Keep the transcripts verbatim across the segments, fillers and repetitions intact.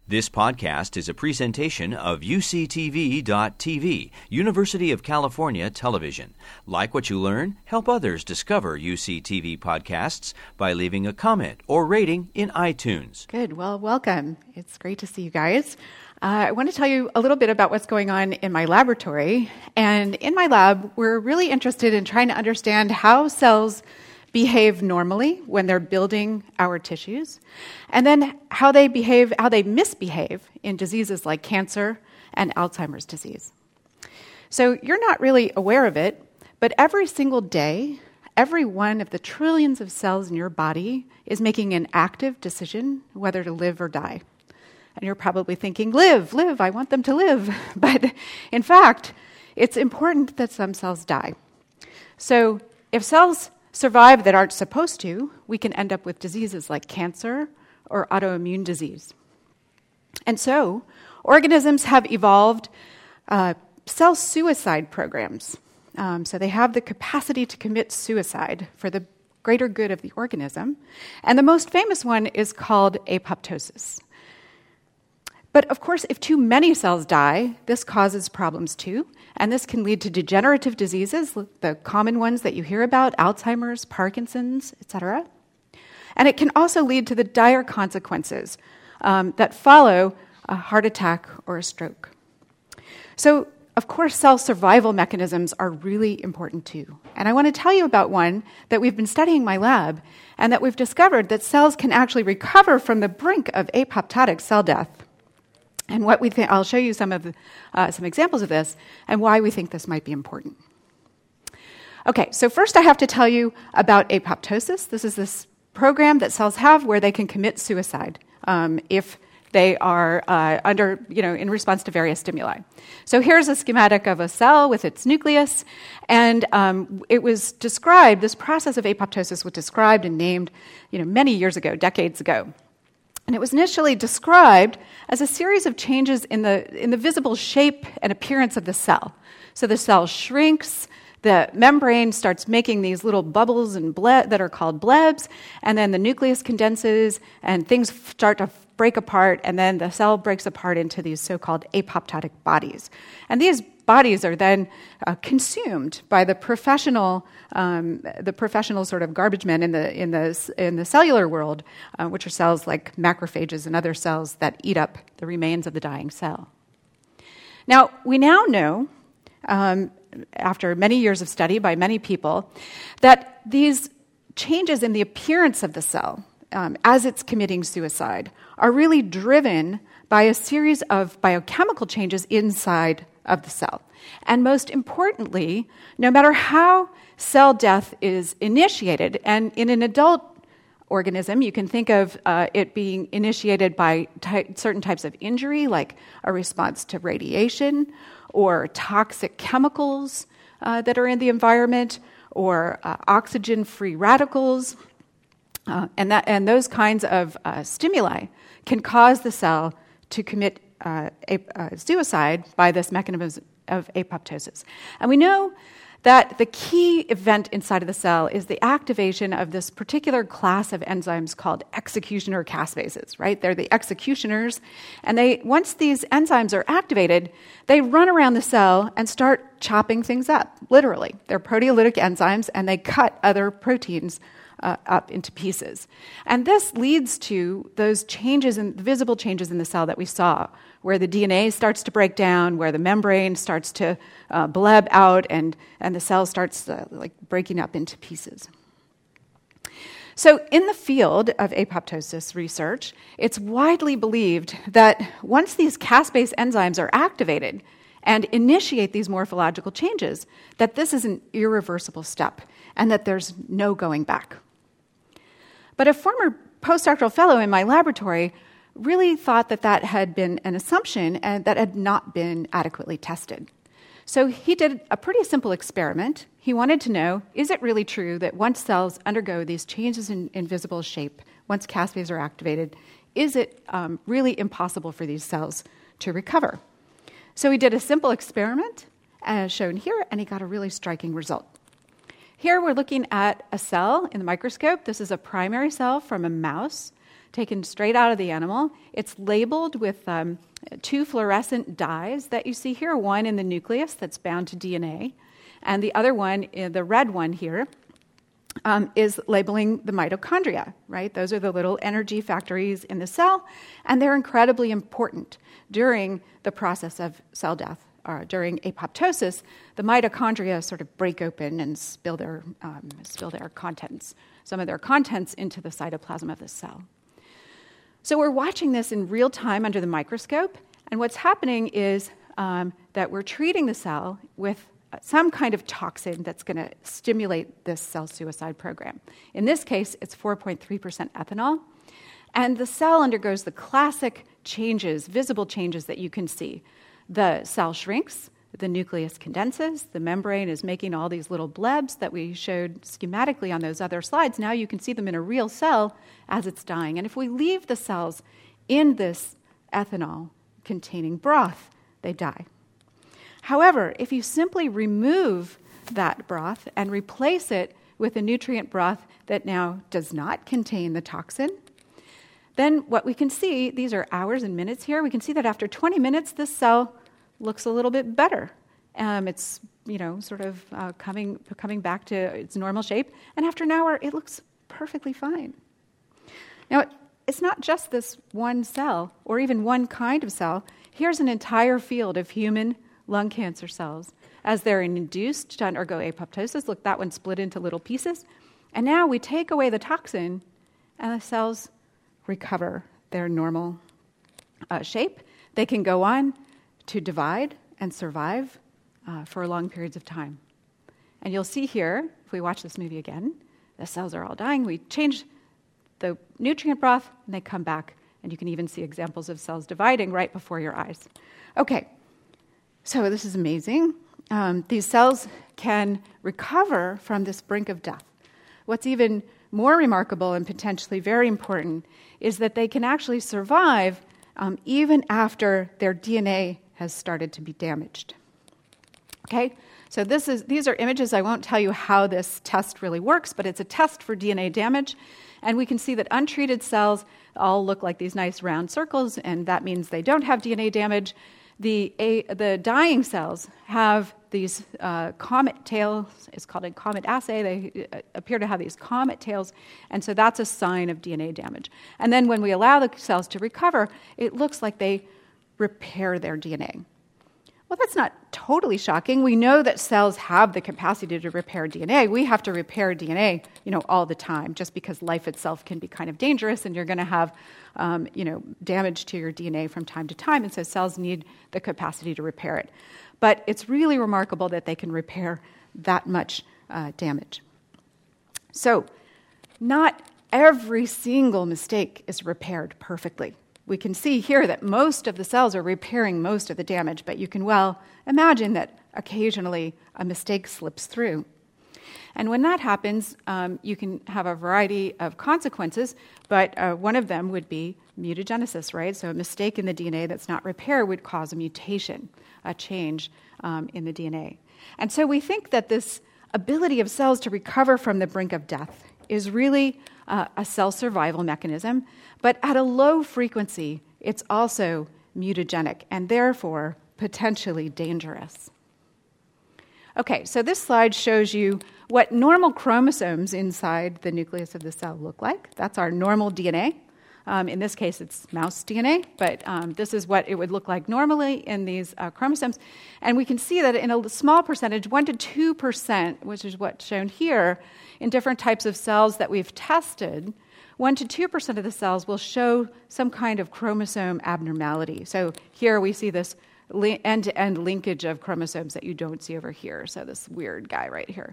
This podcast is a presentation of U C T V dot T V, University of California Television. Like what you learn? Help others discover U C T V podcasts by leaving a comment or rating in iTunes. Good. Well, welcome. It's great to see you guys. Uh, I want to tell you a little bit about what's going on in my laboratory. And in my lab, we're really interested in trying to understand how cells behave normally when they're building our tissues, and then how they behave, how they misbehave in diseases like cancer and Alzheimer's disease. So you're not really aware of it, but every single day, every one of the trillions of cells in your body is making an active decision whether to live or die. And you're probably thinking, live, live, I want them to live. But in fact, it's important that some cells die. So if cells survive that aren't supposed to, we can end up with diseases like cancer or autoimmune disease. And so, organisms have evolved uh, cell suicide programs. Um, so they have the capacity to commit suicide for the greater good of the organism. And the most famous one is called apoptosis. But of course, if too many cells die, this causes problems too. And this can lead to degenerative diseases, the common ones that you hear about, Alzheimer's, Parkinson's, et cetera. And it can also lead to the dire consequences um, that follow a heart attack or a stroke. So, of course, cell survival mechanisms are really important too. And I want to tell you about one that we've been studying in my lab, and that we've discovered that cells can actually recover from the brink of apoptotic cell death. And what we think, I'll show you some of the, uh, some examples of this and why we think this might be important. Okay, so first I have to tell you about apoptosis. This is this program that cells have where they can commit suicide um, if they are uh, under, you know, in response to various stimuli. So here's a schematic of a cell with its nucleus, and um, it was described. This process of apoptosis was described and named, you know, many years ago, decades ago. And it was initially described as a series of changes in the, in the visible shape and appearance of the cell. So the cell shrinks, the membrane starts making these little bubbles and ble- that are called blebs, and then the nucleus condenses, and things start to break apart, and then the cell breaks apart into these so-called apoptotic bodies. And these bodies are then uh, consumed by the professional, um, the professional sort of garbage men in the in the in the cellular world, uh, which are cells like macrophages and other cells that eat up the remains of the dying cell. Now we now know, um, after many years of study by many people, that these changes in the appearance of the cell um, as it's committing suicide are really driven by a series of biochemical changes inside of the cell. And most importantly, no matter how cell death is initiated, and in an adult organism, you can think of uh, it being initiated by ty- certain types of injury, like a response to radiation, or toxic chemicals uh, that are in the environment, or uh, oxygen-free radicals, uh, and, that, and those kinds of uh, stimuli can cause the cell to commit Uh, a, uh, suicide by this mechanism of apoptosis. And we know that the key event inside of the cell is the activation of this particular class of enzymes called executioner caspases, right? They're the executioners, and they once these enzymes are activated, they run around the cell and start chopping things up, literally. They're proteolytic enzymes, and they cut other proteins Uh, up into pieces. And this leads to those changes, in visible changes in the cell that we saw, where the D N A starts to break down, where the membrane starts to uh, bleb out, and, and the cell starts uh, like breaking up into pieces. So in the field of apoptosis research, it's widely believed that once these caspase enzymes are activated and initiate these morphological changes, that this is an irreversible step and that there's no going back. But a former postdoctoral fellow in my laboratory really thought that that had been an assumption and that had not been adequately tested. So he did a pretty simple experiment. He wanted to know, is it really true that once cells undergo these changes in, in visible shape, once caspases are activated, is it um, really impossible for these cells to recover? So he did a simple experiment, as shown here, and he got a really striking result. Here we're looking at a cell in the microscope. This is a primary cell from a mouse. taken straight out of the animal. It's labeled with um, two fluorescent dyes that you see here, one in the nucleus that's bound to D N A, and the other one, the red one here, um, is labeling the mitochondria, right? Those are the little energy factories in the cell, and they're incredibly important during the process of cell death. Or during apoptosis, the mitochondria sort of break open and spill their, um, spill their contents, some of their contents into the cytoplasm of the cell. So we're watching this in real time under the microscope, and what's happening is um, that we're treating the cell with some kind of toxin that's going to stimulate this cell suicide program. In this case, it's four point three percent ethanol, and the cell undergoes the classic changes, visible changes that you can see. The cell shrinks, the nucleus condenses, the membrane is making all these little blebs that we showed schematically on those other slides. Now you can see them in a real cell as it's dying. And if we leave the cells in this ethanol-containing broth, they die. However, if you simply remove that broth and replace it with a nutrient broth that now does not contain the toxin, then what we can see, these are hours and minutes here, we can see that after twenty minutes, this cell looks a little bit better. Um, it's, you know, sort of uh, coming, coming back to its normal shape. And after an hour, it looks perfectly fine. Now, it's not just this one cell or even one kind of cell. Here's an entire field of human lung cancer cells. As they're induced to undergo apoptosis, look, that one split into little pieces. And now we take away the toxin, and the cells recover their normal uh, shape. They can go on to divide and survive uh, for long periods of time. And you'll see here, if we watch this movie again, the cells are all dying. We change the nutrient broth, and they come back. And you can even see examples of cells dividing right before your eyes. Okay, so this is amazing. Um, these cells can recover from this brink of death. What's even more remarkable and potentially very important is that they can actually survive um, even after their D N A has started to be damaged. Okay, so this is these are images. I won't tell you how this test really works, but it's a test for D N A damage, and we can see that untreated cells all look like these nice round circles, and that means they don't have D N A damage. The, a, the dying cells have these uh, comet tails. It's called a comet assay. They uh, appear to have these comet tails, and so that's a sign of D N A damage. And then when we allow the cells to recover, it looks like they repair their D N A. Well, that's not totally shocking. We know that cells have the capacity to repair D N A. We have to repair D N A, you know, all the time, just because life itself can be kind of dangerous, and you're going to have, um, you know, damage to your D N A from time to time, and so cells need the capacity to repair it. But it's really remarkable that they can repair that much uh, damage. So, not every single mistake is repaired perfectly. We can see here that most of the cells are repairing most of the damage, but you can well imagine that occasionally a mistake slips through. And when that happens, um, you can have a variety of consequences, but uh, one of them would be mutagenesis, right? So a mistake in the D N A that's not repaired would cause a mutation, a change um, in the D N A. And so we think that this ability of cells to recover from the brink of death is really uh, a cell survival mechanism, but at a low frequency, it's also mutagenic and therefore potentially dangerous. Okay, so this slide shows you what normal chromosomes inside the nucleus of the cell look like. That's our normal D N A. Um, in this case, it's mouse D N A, but um, this is what it would look like normally in these uh, chromosomes. And we can see that in a small percentage, one to two percent, which is what's shown here, in different types of cells that we've tested, one to two percent of the cells will show some kind of chromosome abnormality. So here we see this li- end-to-end linkage of chromosomes that you don't see over here. So this weird guy right here.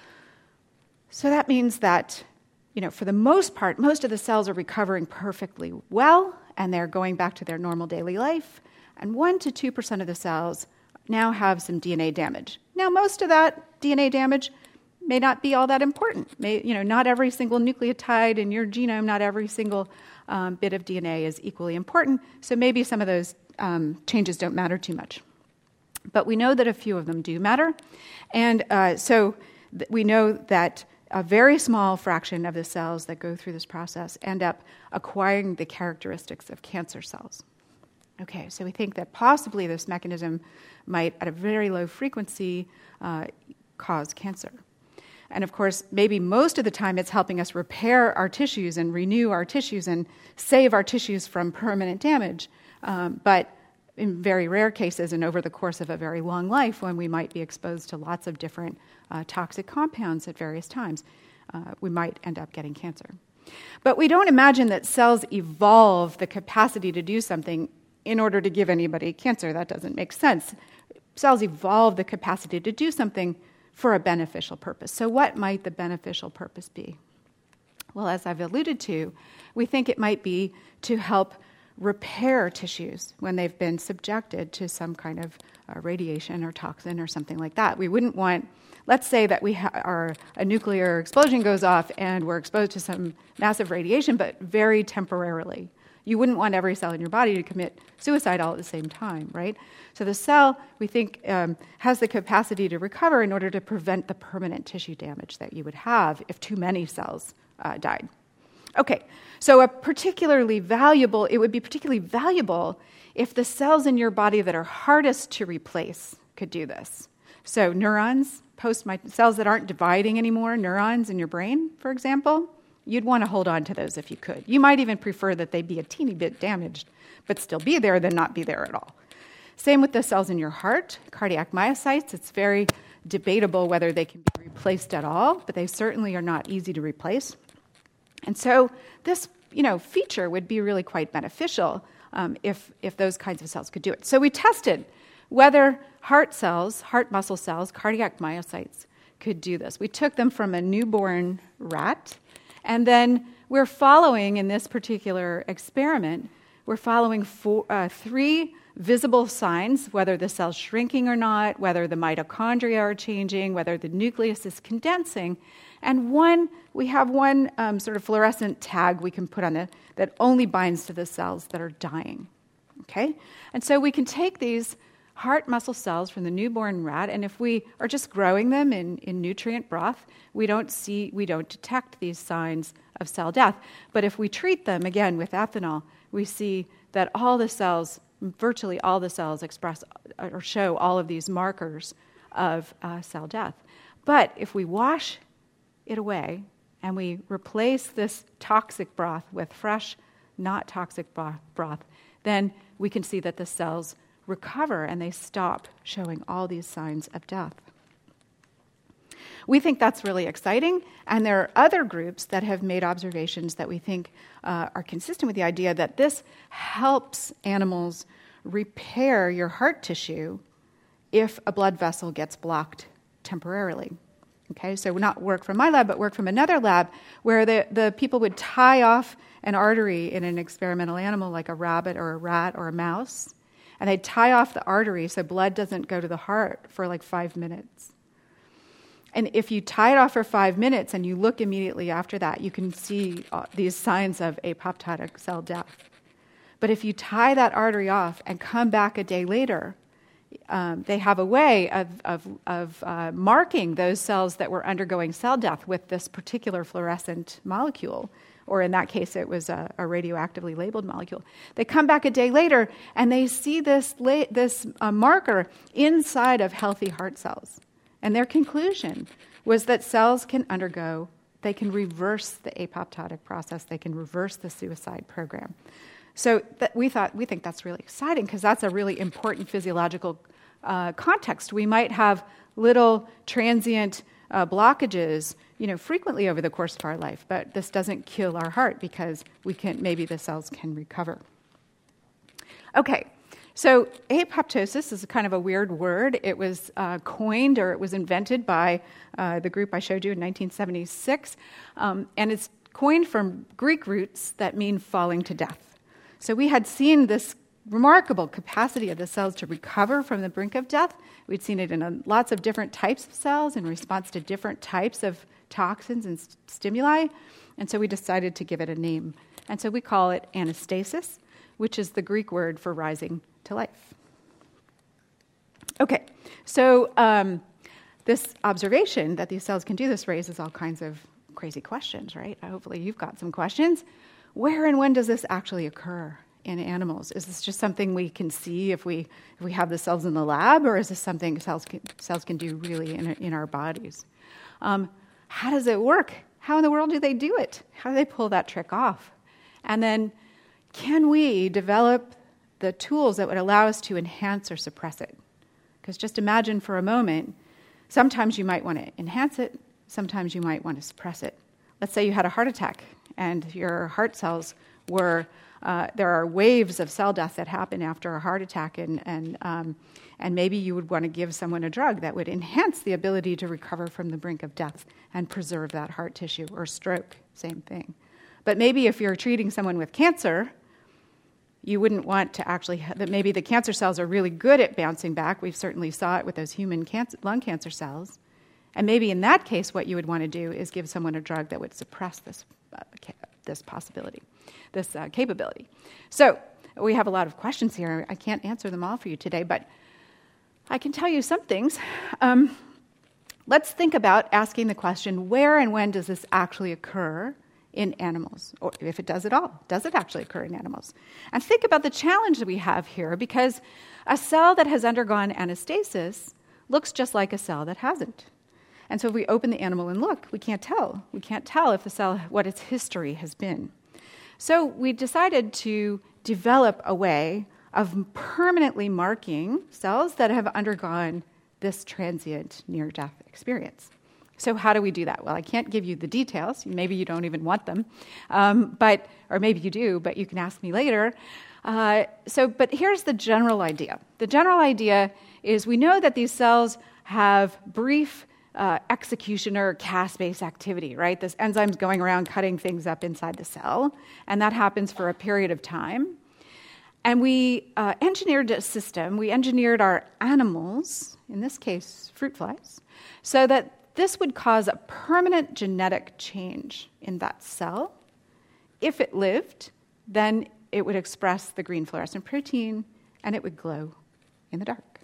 So that means that, you know, for the most part, most of the cells are recovering perfectly well, and they're going back to their normal daily life. And one to two percent of the cells now have some D N A damage. Now, most of that D N A damage may not be all that important. May, you know, not every single nucleotide in your genome, not every single um, bit of D N A is equally important. So maybe some of those um, changes don't matter too much. But we know that a few of them do matter. And uh, so th- we know that a very small fraction of the cells that go through this process end up acquiring the characteristics of cancer cells. Okay, so we think that possibly this mechanism might, at a very low frequency, uh, cause cancer. And of course, maybe most of the time it's helping us repair our tissues and renew our tissues and save our tissues from permanent damage. Um, but in very rare cases and over the course of a very long life, when we might be exposed to lots of different uh, toxic compounds at various times, uh, we might end up getting cancer. But we don't imagine that cells evolve the capacity to do something in order to give anybody cancer. That doesn't make sense. Cells evolve the capacity to do something for a beneficial purpose. So what might the beneficial purpose be? Well, as I've alluded to, we think it might be to help repair tissues when they've been subjected to some kind of uh, radiation or toxin or something like that. We wouldn't want, let's say that we ha- are, a nuclear explosion goes off and we're exposed to some massive radiation, but very temporarily. You wouldn't want every cell in your body to commit suicide all at the same time, right? So the cell, we think, um, has the capacity to recover in order to prevent the permanent tissue damage that you would have if too many cells uh, died. Okay, so a particularly valuable, it would be particularly valuable if the cells in your body that are hardest to replace could do this. So neurons, post cells that aren't dividing anymore, neurons in your brain, for example, you'd want to hold on to those if you could. You might even prefer that they be a teeny bit damaged, but still be there than not be there at all. Same with the cells in your heart, cardiac myocytes. It's very debatable whether they can be replaced at all, but they certainly are not easy to replace. And so this, you know, feature would be really quite beneficial um, if, if those kinds of cells could do it. So we tested whether heart cells, heart muscle cells, cardiac myocytes could do this. We took them from a newborn rat, and then we're following, in this particular experiment, we're following four, uh, three visible signs, whether the cell's shrinking or not, whether the mitochondria are changing, whether the nucleus is condensing. And one, we have one um, sort of fluorescent tag we can put on it that only binds to the cells that are dying. Okay? And so we can take these heart muscle cells from the newborn rat, and if we are just growing them in, in nutrient broth, we don't see, we don't detect these signs of cell death. But if we treat them, again, with ethanol, we see that all the cells, virtually all the cells express or show all of these markers of uh, cell death. But if we wash it away and we replace this toxic broth with fresh, not toxic broth, then we can see that the cells recover and they stop showing all these signs of death. We think that's really exciting, and there are other groups that have made observations that we think uh, are consistent with the idea that this helps animals repair your heart tissue if a blood vessel gets blocked temporarily. Okay, so not work from my lab, but work from another lab where the, the people would tie off an artery in an experimental animal like a rabbit or a rat or a mouse, and they'd tie off the artery so blood doesn't go to the heart for like five minutes. And if you tie it off for five minutes and you look immediately after that, you can see uh, these signs of apoptotic cell death. But if you tie that artery off and come back a day later, um, they have a way of, of, of uh, marking those cells that were undergoing cell death with this particular fluorescent molecule, or in that case, it was a, a radioactively labeled molecule. They come back a day later and they see this, la- this uh, marker inside of healthy heart cells. And their conclusion was that cells can undergo, they can reverse the apoptotic process, they can reverse the suicide program. So that we thought, we think that's really exciting because that's a really important physiological uh, context. We might have little transient uh, blockages, you know, frequently over the course of our life, but this doesn't kill our heart because we can, maybe the cells can recover. Okay. So apoptosis is kind of a weird word. It was uh, coined or it was invented by uh, the group I showed you in nineteen seventy-six, um, and it's coined from Greek roots that mean falling to death. So we had seen this remarkable capacity of the cells to recover from the brink of death. We'd seen it in a, lots of different types of cells in response to different types of toxins and st- stimuli, and so we decided to give it a name. And so we call it anastasis, which is the Greek word for rising to life. Okay, so um, this observation that these cells can do this raises all kinds of crazy questions, right? Hopefully you've got some questions. Where and when does this actually occur in animals? Is this just something we can see if we if we have the cells in the lab, or is this something cells can, cells can do really in, in our bodies? Um, how does it work? How in the world do they do it? How do they pull that trick off? And then, can we develop the tools that would allow us to enhance or suppress it? Because just imagine for a moment, sometimes you might want to enhance it, sometimes you might want to suppress it. Let's say you had a heart attack and your heart cells were, uh, there are waves of cell death that happen after a heart attack, and, and, um, and maybe you would want to give someone a drug that would enhance the ability to recover from the brink of death and preserve that heart tissue, or stroke, same thing. But maybe if you're treating someone with cancer, you wouldn't want to actually, that maybe the cancer cells are really good at bouncing back. We've certainly saw it with those human cancer, lung cancer cells. And maybe in that case, what you would want to do is give someone a drug that would suppress this, uh, this possibility, this uh, capability. So we have a lot of questions here. I can't answer them all for you today, but I can tell you some things. Um, let's think about asking the question, where and when does this actually occur in animals, or if it does at all? Does it actually occur in animals? And think about the challenge that we have here, because a cell that has undergone anastasis looks just like a cell that hasn't. And so if we open the animal and look, we can't tell. We can't tell if the cell, what its history has been. So we decided to develop a way of permanently marking cells that have undergone this transient near-death experience. So how do we do that? Well, I can't give you the details. Maybe you don't even want them, um, but or maybe you do, but you can ask me later. Uh, so, but here's the general idea. The general idea is we know that these cells have brief uh, executioner caspase activity, right? This enzyme's going around cutting things up inside the cell, and that happens for a period of time. And we uh, engineered a system. We engineered our animals, in this case, fruit flies, so that this would cause a permanent genetic change in that cell. If it lived, then it would express the green fluorescent protein, and it would glow in the dark.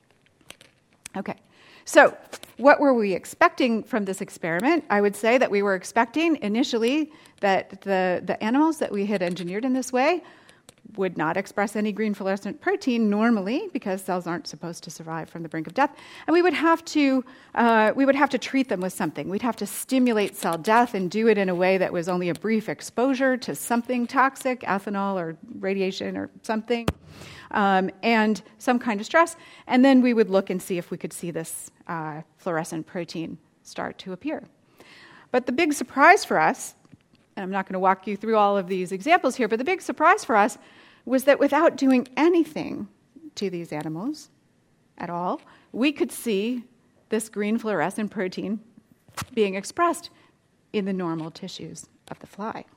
Okay, so what were we expecting from this experiment? I would say that we were expecting initially that the, the animals that we had engineered in this way would not express any green fluorescent protein normally, because cells aren't supposed to survive from the brink of death, and we would have to uh, we would have to treat them with something. We'd have to stimulate cell death and do it in a way that was only a brief exposure to something toxic, ethanol or radiation or something, um, and some kind of stress, and then we would look and see if we could see this uh, fluorescent protein start to appear. But the big surprise for us, and I'm not going to walk you through all of these examples here, but the big surprise for us was that without doing anything to these animals at all, we could see this green fluorescent protein being expressed in the normal tissues of the fly.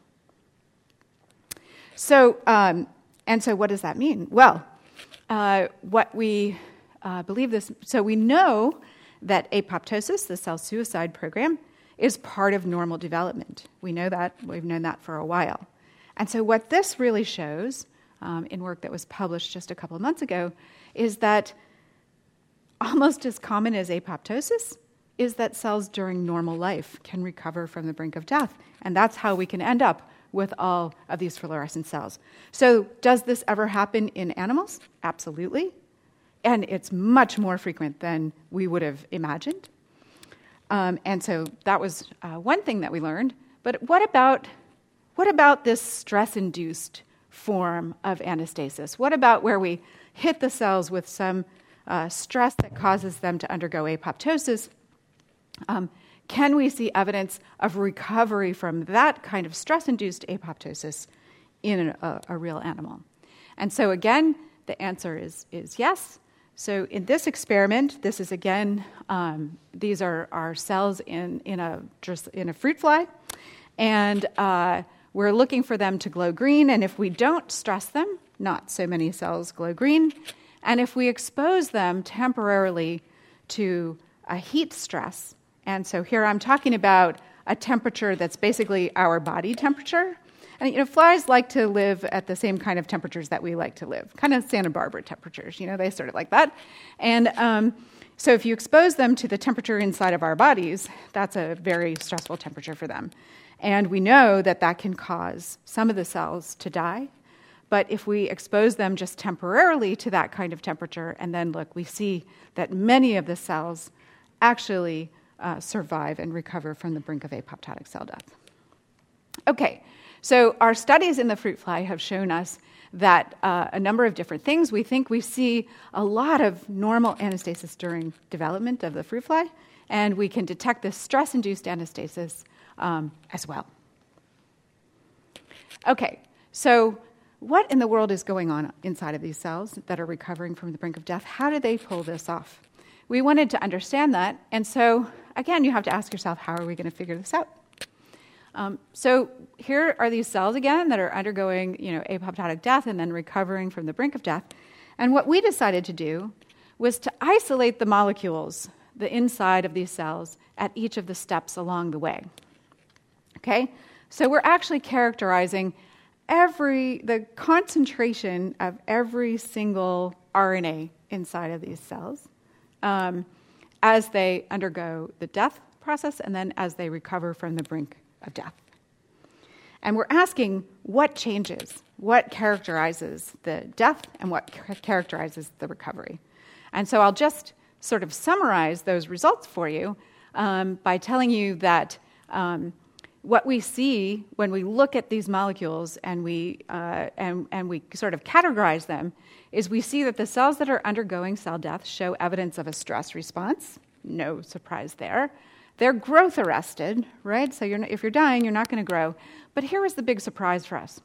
So, um, and so what does that mean? Well, uh, what we uh, believe this, so we know that apoptosis, the cell suicide program, is part of normal development. We know that. We've known that for a while. And so what this really shows, um, in work that was published just a couple of months ago, is that almost as common as apoptosis is that cells during normal life can recover from the brink of death. And that's how we can end up with all of these fluorescent cells. So does this ever happen in animals? Absolutely. And it's much more frequent than we would have imagined. Um, and so that was uh, one thing that we learned. But what about what about this stress-induced form of anastasis? What about where we hit the cells with some uh, stress that causes them to undergo apoptosis? Um, can we see evidence of recovery from that kind of stress-induced apoptosis in a, a real animal? And so again, the answer is, is yes. So in this experiment, this is again, um, these are, are cells in, in, a, in a fruit fly, and uh, we're looking for them to glow green, and if we don't stress them, not so many cells glow green, and if we expose them temporarily to a heat stress, and so here I'm talking about a temperature that's basically our body temperature, And, you know, flies like to live at the same kind of temperatures that we like to live, kind of Santa Barbara temperatures. You know, they sort of like that. And um, so if you expose them to the temperature inside of our bodies, that's a very stressful temperature for them. And we know that that can cause some of the cells to die. But if we expose them just temporarily to that kind of temperature, and then look, we see that many of the cells actually uh, survive and recover from the brink of apoptotic cell death. Okay, so our studies in the fruit fly have shown us that uh, a number of different things. We think we see a lot of normal anastasis during development of the fruit fly, and we can detect this stress-induced anastasis um, as well. Okay, so what in the world is going on inside of these cells that are recovering from the brink of death? How do they pull this off? We wanted to understand that, and so, again, you have to ask yourself, how are we going to figure this out? Um, so here are these cells, again, that are undergoing, you know, apoptotic death and then recovering from the brink of death. And what we decided to do was to isolate the molecules, the inside of these cells, at each of the steps along the way. Okay? So we're actually characterizing every the concentration of every single R N A inside of these cells um, as they undergo the death process and then as they recover from the brink of death. And we're asking what changes, what characterizes the death and what characterizes the recovery. And so I'll just sort of summarize those results for you um, by telling you that um, what we see when we look at these molecules and we uh, and, and we sort of categorize them is we see that the cells that are undergoing cell death show evidence of a stress response. No surprise there. They're growth arrested, right? So you're not, if you're dying, you're not going to grow. But here was the big surprise for us.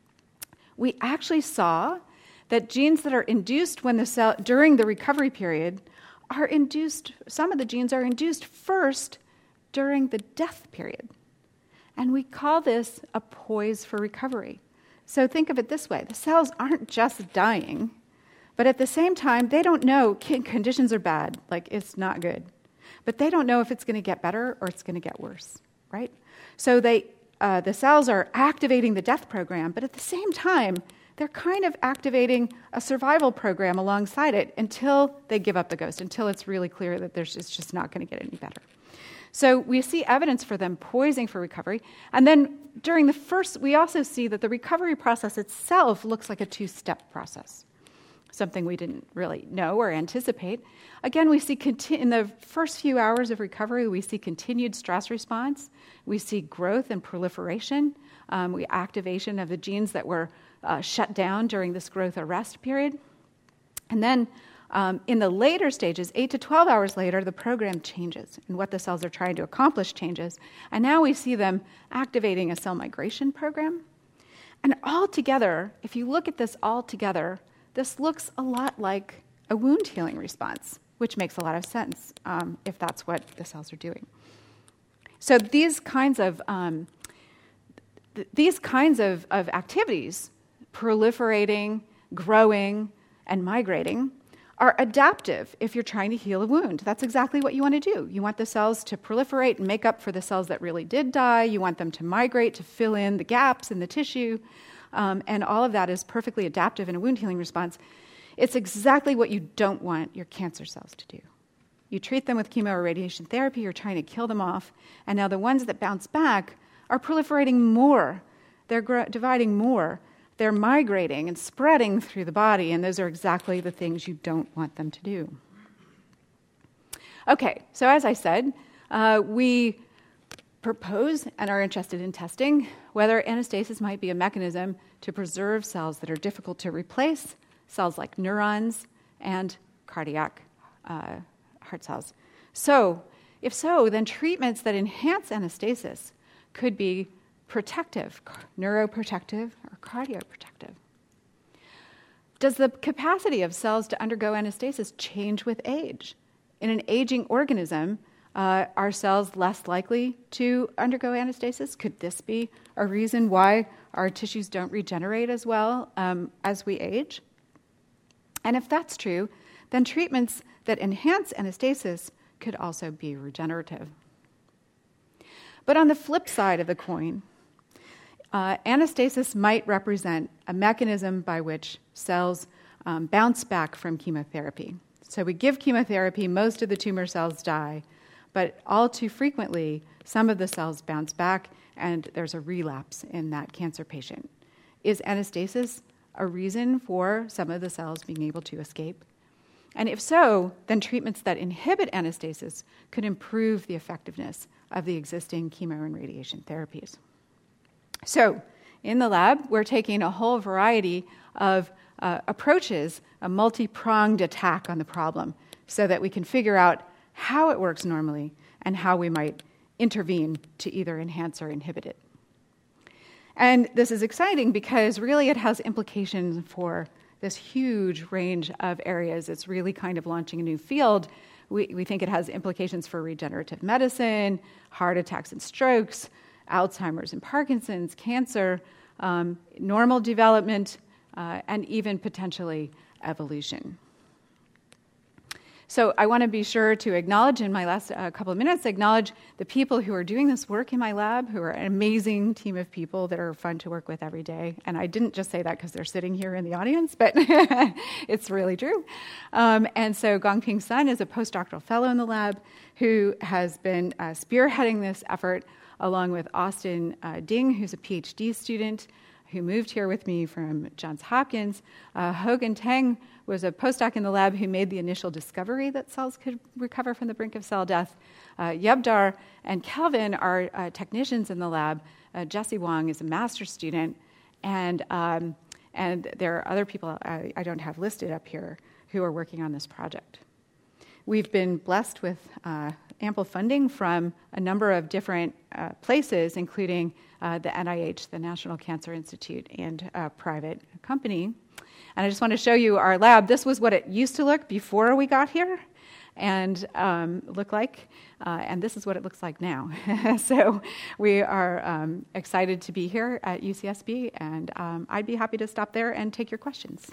We actually saw that genes that are induced when the cell during the recovery period are induced, some of the genes are induced first during the death period. And we call this a poise for recovery. So think of it this way. The cells aren't just dying, but at the same time, they don't know conditions are bad, like it's not good. But they don't know if it's going to get better or it's going to get worse, right? So they, uh, the cells are activating the death program, but at the same time, they're kind of activating a survival program alongside it until they give up the ghost, until it's really clear that there's, it's just not going to get any better. So we see evidence for them poising for recovery. And then during the first, we also see that the recovery process itself looks like a two-step process, something we didn't really know or anticipate. Again, we see conti- in the first few hours of recovery, we see continued stress response. We see growth and proliferation. Um, we activation of the genes that were uh, shut down during this growth arrest period. And then um, in the later stages, eight to twelve hours later, the program changes, and what the cells are trying to accomplish changes. And now we see them activating a cell migration program. And all together, if you look at this all together, this looks a lot like a wound healing response, which makes a lot of sense um, if that's what the cells are doing. So these kinds of um, th- these kinds of, of activities, proliferating, growing, and migrating, are adaptive if you're trying to heal a wound. That's exactly what you want to do. You want the cells to proliferate and make up for the cells that really did die. You want them to migrate to fill in the gaps in the tissue. Um, and all of that is perfectly adaptive in a wound healing response. It's exactly what you don't want your cancer cells to do. You treat them with chemo or radiation therapy, you're trying to kill them off, and now the ones that bounce back are proliferating more. They're gro- dividing more. They're migrating and spreading through the body, and those are exactly the things you don't want them to do. Okay, so as I said, uh, we propose and are interested in testing whether anastasis might be a mechanism to preserve cells that are difficult to replace, cells like neurons and cardiac uh, heart cells. So, if so, then treatments that enhance anastasis could be protective, neuroprotective, or cardioprotective. Does the capacity of cells to undergo anastasis change with age? In an aging organism, uh, are cells less likely to undergo anastasis? Could this be a reason why our tissues don't regenerate as well um, as we age? And if that's true, then treatments that enhance anastasis could also be regenerative. But on the flip side of the coin, uh, anastasis might represent a mechanism by which cells um, bounce back from chemotherapy. So we give chemotherapy, most of the tumor cells die, but all too frequently, some of the cells bounce back, and there's a relapse in that cancer patient. Is anastasis a reason for some of the cells being able to escape? And if so, then treatments that inhibit anastasis could improve the effectiveness of the existing chemo and radiation therapies. So, in the lab, we're taking a whole variety of uh, approaches, a multi-pronged attack on the problem, so that we can figure out how it works normally and how we might intervene to either enhance or inhibit it. And this is exciting because really it has implications for this huge range of areas. It's really kind of launching a new field. We, we think it has implications for regenerative medicine, heart attacks and strokes, Alzheimer's and Parkinson's, cancer, um, normal development, uh, and even potentially evolution. So I want to be sure to acknowledge in my last uh, couple of minutes, acknowledge the people who are doing this work in my lab, who are an amazing team of people that are fun to work with every day. And I didn't just say that because they're sitting here in the audience, but it's really true. Um, and so Gongping Sun is a postdoctoral fellow in the lab who has been uh, spearheading this effort along with Austin uh, Ding, who's a PhD student who moved here with me from Johns Hopkins. Uh, Hogan Tang was a postdoc in the lab who made the initial discovery that cells could recover from the brink of cell death. Uh, Yebdar and Kelvin are uh, technicians in the lab. Uh, Jesse Wong is a master's student, and um, and there are other people I, I don't have listed up here who are working on this project. We've been blessed with uh, ample funding from a number of different uh, places, including uh, the N I H, the National Cancer Institute, and a private company. And I just want to show you our lab. This was what it used to look before we got here and um, look like, uh, and this is what it looks like now. So we are um, excited to be here at U C S B, and um, I'd be happy to stop there and take your questions.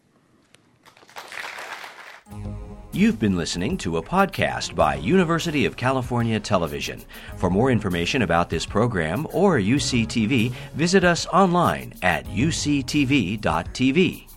You've been listening to a podcast by University of California Television. For more information about this program or U C T V, visit us online at U C T V dot T V.